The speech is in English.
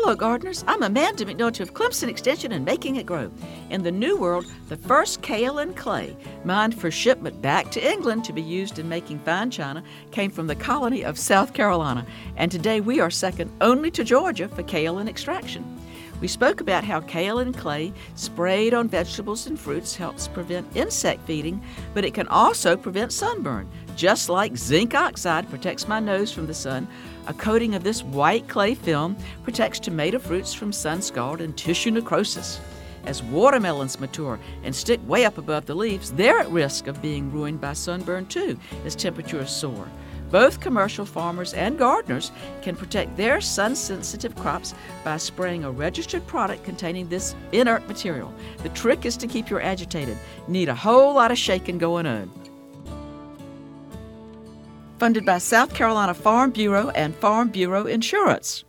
Hello, gardeners. I'm Amanda McNulty of Clemson Extension and Making It Grow. In the New World, the first kaolin clay, mined for shipment back to England to be used in making fine china, came from the colony of South Carolina. And today we are second only to Georgia for kaolin extraction. We spoke about how kaolin clay sprayed on vegetables and fruits helps prevent insect feeding, but it can also prevent sunburn. Just like zinc oxide protects my nose from the sun, a coating of this white clay film protects tomato fruits from sun scald and tissue necrosis. As watermelons mature and stick way up above the leaves, they're at risk of being ruined by sunburn too, as temperatures soar. Both commercial farmers and gardeners can protect their sun-sensitive crops by spraying a registered product containing this inert material. The trick is to keep your agitated. Need a whole lot of shaking going on. Funded by South Carolina Farm Bureau and Farm Bureau Insurance.